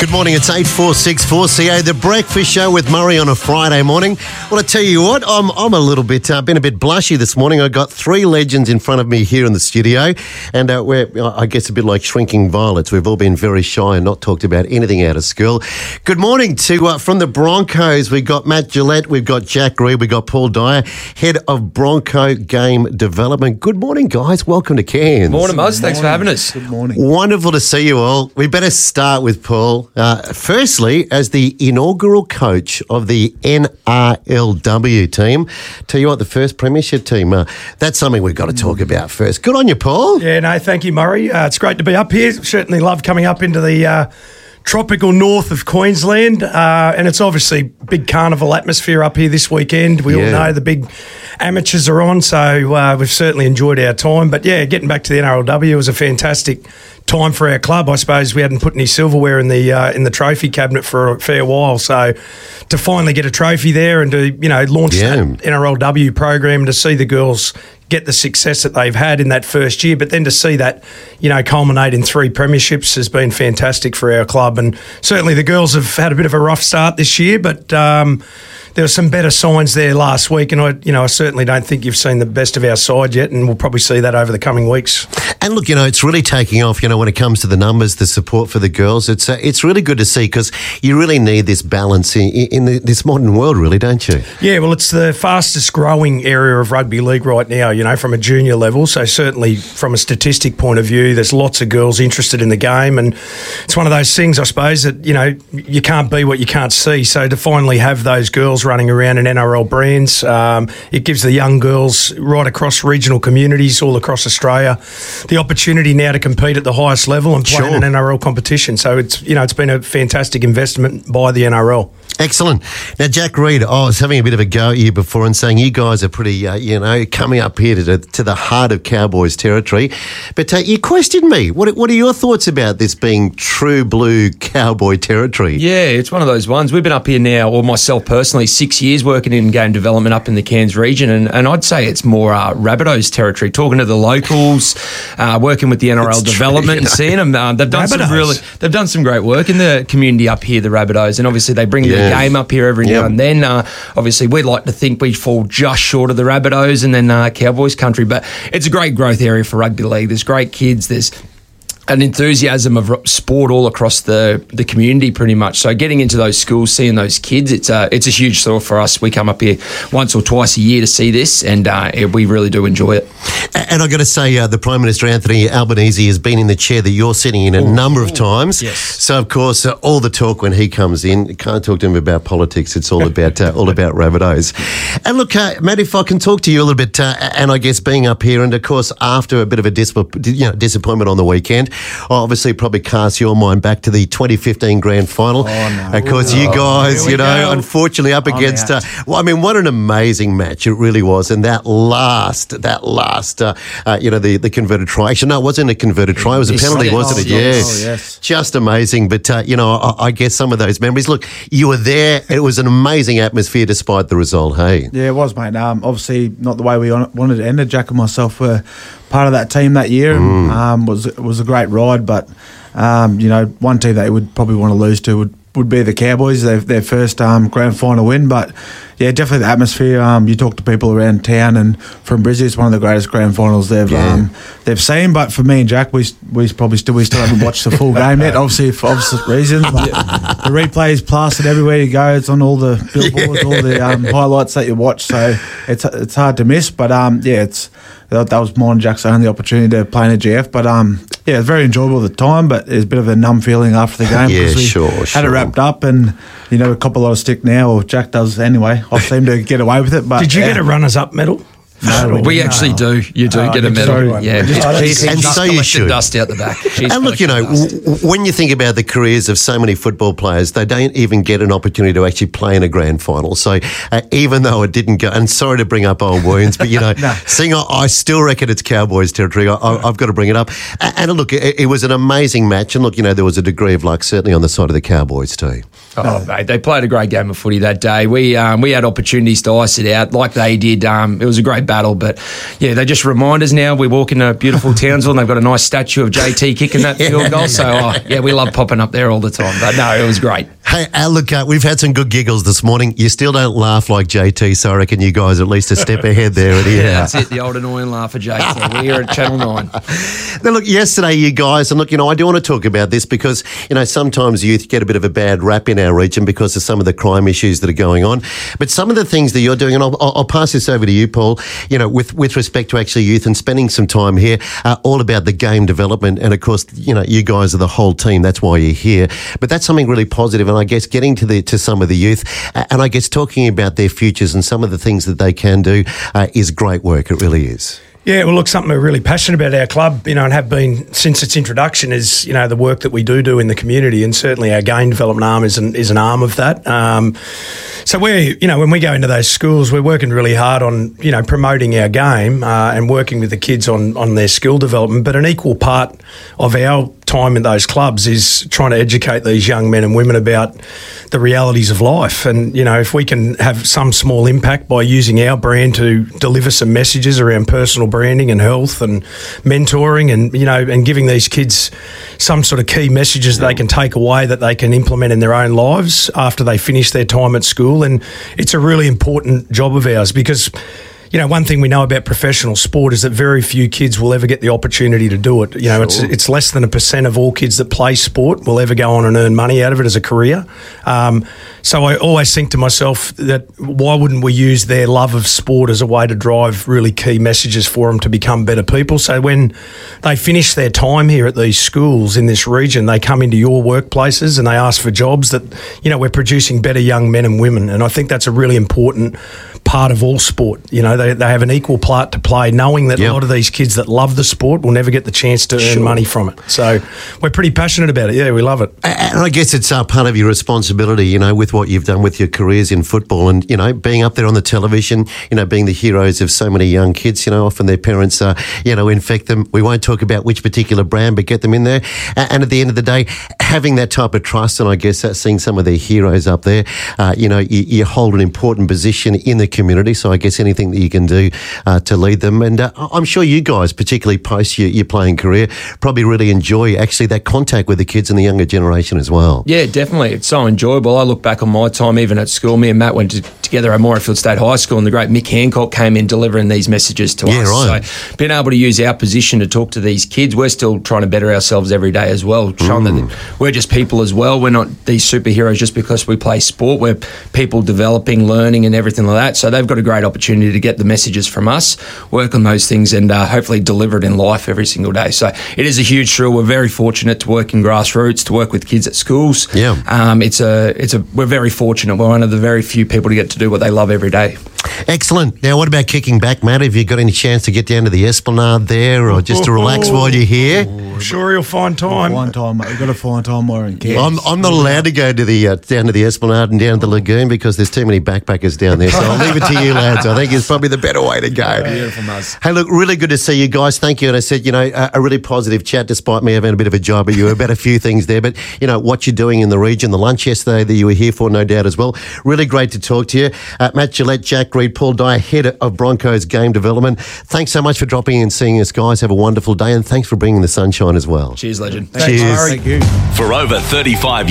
Good morning, it's 846-4CA, the breakfast show with Murray on a Friday morning. Well, I tell you what, I'm a little bit, been a bit blushy this morning. I got three legends in front of me here in the studio, and we're, I guess, a bit like shrinking violets. We've all been very shy and not talked about anything out of school. Good morning to, from the Broncos, we've got Matt Gillette, we've got Jack Reed, we've got Paul Dyer, Head of Bronco Game Development. Good morning, guys. Welcome to Cairns. Morning, Muzz. Thanks for having us. Good morning. Wonderful to see you all. We better start with Paul. Firstly, as the inaugural coach of the NRLW team, tell you what, the first premiership team, that's something we've got to talk about first. Good on you, Paul. Yeah, no, thank you, Murray. It's great to be up here. Certainly love coming up into the tropical north of Queensland, and it's obviously big carnival atmosphere up here this weekend. We all know the big amateurs are on, so we've certainly enjoyed our time. But yeah, getting back to the NRLW was a fantastic time for our club. I suppose we hadn't put any silverware in the trophy cabinet for a fair while, so to finally get a trophy there and to launch that NRLW program and to see the girls get the success that they've had in that first year, but then to see that culminate in 3 premierships has been fantastic for our club. And certainly the girls have had a bit of a rough start this year, but there were some better signs there last week, and I certainly don't think you've seen the best of our side yet, and we'll probably see that over the coming weeks. And look, it's really taking off, when it comes to the numbers, the support for the girls. It's really good to see, because you really need this balance in this modern world, really, don't you? Yeah, well, it's the fastest growing area of rugby league right now, from a junior level. So certainly from a statistic point of view, there's lots of girls interested in the game, and it's one of those things, I suppose, that, you can't be what you can't see. So to finally have those girls running around in NRL brands, it gives the young girls right across regional communities all across Australia the opportunity now to compete at the highest level and play in an NRL competition. So it's been a fantastic investment by the NRL. Excellent. Now, Jack Reed, I was having a bit of a go at you before and saying you guys are pretty, coming up here to the heart of Cowboys territory. But you questioned me. What are your thoughts about this being true blue Cowboy territory? Yeah, it's one of those ones. We've been up here now, or myself personally, 6 years working in game development up in the Cairns region, and I'd say it's more Rabbitohs territory. Talking to the locals, working with the NRL development and seeing them, they've done some great work in the community up here, the Rabbitohs, and obviously they bring the game up here every now and then. Obviously, we'd like to think we fall just short of the Rabbitohs and then Cowboys country, but it's a great growth area for rugby league. There's great kids. There's an enthusiasm of sport all across the community pretty much. So getting into those schools, seeing those kids, it's a huge thrill for us. We come up here once or twice a year to see this, and we really do enjoy it. And I've got to say, the Prime Minister, Anthony Albanese, has been in the chair that you're sitting in a number of times. Yes. So, of course, all the talk when he comes in, you can't talk to him about politics. It's all about Rabbitohs. And look, Matt, if I can talk to you a little bit, and I guess being up here, and of course, after a bit of a disappointment on the weekend, obviously probably cast your mind back to the 2015 grand final. Of course, you guys, unfortunately up against, what an amazing match it really was. And that last, the converted try. Actually, no, it wasn't a converted try. It was a penalty, wasn't it? Yes. Just amazing. But, I guess some of those memories. Look, you were there. It was an amazing atmosphere despite the result, hey? Yeah, it was, mate. Obviously, not the way we wanted it ended. Jack and myself were part of that team that year. It was a great ride, but, one team that you would probably want to lose to would be the Cowboys, their first grand final win. But yeah, definitely the atmosphere. You talk to people around town and from Brisbane, it's one of the greatest grand finals they've seen. But for me and Jack, we still haven't watched the full game yet, obviously for obvious reasons. But the replay is plastered everywhere you go. It's on all the billboards, all the highlights that you watch. So it's hard to miss. But that was mine and Jack's only opportunity to play in a GF. But it was very enjoyable at the time, but there's a bit of a numb feeling after the game. Yeah, we had it wrapped up, and we cop a lot of stick now, or Jack does anyway. I seem to get away with it. But did you get a runners-up medal? No, we actually do. You do get a medal. And so you should. Dust out the back. And look, when you think about the careers of so many football players, they don't even get an opportunity to actually play in a grand final. So even though it didn't go, and sorry to bring up old wounds, but seeing I still reckon it's Cowboys territory. I've got to bring it up. And look, it was an amazing match. And look, there was a degree of luck certainly on the side of the Cowboys too. Oh, mate, they played a great game of footy that day. We had opportunities to ice it out like they did. It was a great battle. But yeah, they just remind us now. We walk into beautiful Townsville and they've got a nice statue of JT kicking that field goal. So we love popping up there all the time. But no, it was great. Hey, look, we've had some good giggles this morning. You still don't laugh like JT, so I reckon you guys are at least a step ahead there. That's it, the old annoying laugh of JT. We're here at Channel 9. Now, look, yesterday, you guys, and look, I do want to talk about this because, sometimes youth get a bit of a bad rap in our region because of some of the crime issues that are going on. But some of the things that you're doing, and I'll pass this over to you, Paul, with respect to actually youth and spending some time here, all about the game development. And, of course, you guys are the whole team. That's why you're here. But that's something really positive, and I guess getting to some of the youth and I guess talking about their futures and some of the things that they can do is great work. It really is. Yeah, well, look, something we're really passionate about our club, and have been since its introduction is, the work that we do in the community, and certainly our game development arm is an arm of that. So we're, when we go into those schools, we're working really hard on, promoting our game and working with the kids on their skill development. But an equal part of our time in those clubs is trying to educate these young men and women about the realities of life. And, if we can have some small impact by using our brand to deliver some messages around personal branding and health and mentoring and, and giving these kids some sort of key messages they can take away that they can implement in their own lives after they finish their time at school. And it's a really important job of ours because, one thing we know about professional sport is that very few kids will ever get the opportunity to do it. It's less than 1% of all kids that play sport will ever go on and earn money out of it as a career. So I always think to myself that why wouldn't we use their love of sport as a way to drive really key messages for them to become better people? So when they finish their time here at these schools in this region, they come into your workplaces and they ask for jobs that, we're producing better young men and women. And I think that's a really important part of all sport. They have an equal part to play, knowing that a lot of these kids that love the sport will never get the chance to earn money from it. So we're pretty passionate about it. Yeah, we love it. And I guess it's part of your responsibility, with what you've done with your careers in football and, being up there on the television, being the heroes of so many young kids, often their parents, infect them. We won't talk about which particular brand, but get them in there. And at the end of the day, having that type of trust and I guess seeing some of their heroes up there, you hold an important position in the community. So I guess anything that you can do to lead them. And I'm sure you guys, particularly post your playing career, probably really enjoy actually that contact with the kids and the younger generation as well. Yeah, definitely. It's so enjoyable. I look back on my time even at school. Me and Matt went together at Morayfield State High School and the great Mick Hancock came in delivering these messages to us. Right. So being able to use our position to talk to these kids, we're still trying to better ourselves every day as well, showing that we're just people as well. We're not these superheroes just because we play sport. We're people developing, learning and everything like that. So they've got a great opportunity to get the messages from us, work on those things and hopefully deliver it in life every single day. So it is a huge thrill. We're very fortunate to work in grassroots, to work with kids at schools. Yeah. We're very fortunate. We're one of the very few people to get to do what they love every day. Excellent. Now, what about kicking back, Matt? Have you got any chance to get down to the Esplanade there or just to relax while you're here? I'm sure you'll find time. Find time, mate. You've got to find time more in kids. I'm not allowed to go to the down to the Esplanade and down to the lagoon because there's too many backpackers down there. So I'll leave it to you, lads. I think it's probably the better way to go. Beautiful, Muzz. Hey, look, really good to see you guys. Thank you. And I said, a really positive chat despite me having a bit of a job at you about a few things there. But, what you're doing in the region, the lunch yesterday that you were here for, no doubt as well. Really great to talk to you. Matt Gillette, Jack Reed, Paul Dyer, head of Broncos game development. Thanks so much for dropping in and seeing us, guys. Have a wonderful day and thanks for bringing the sunshine as well. Cheers, legend. Cheers. Thanks, Murray. Thank you. For over 35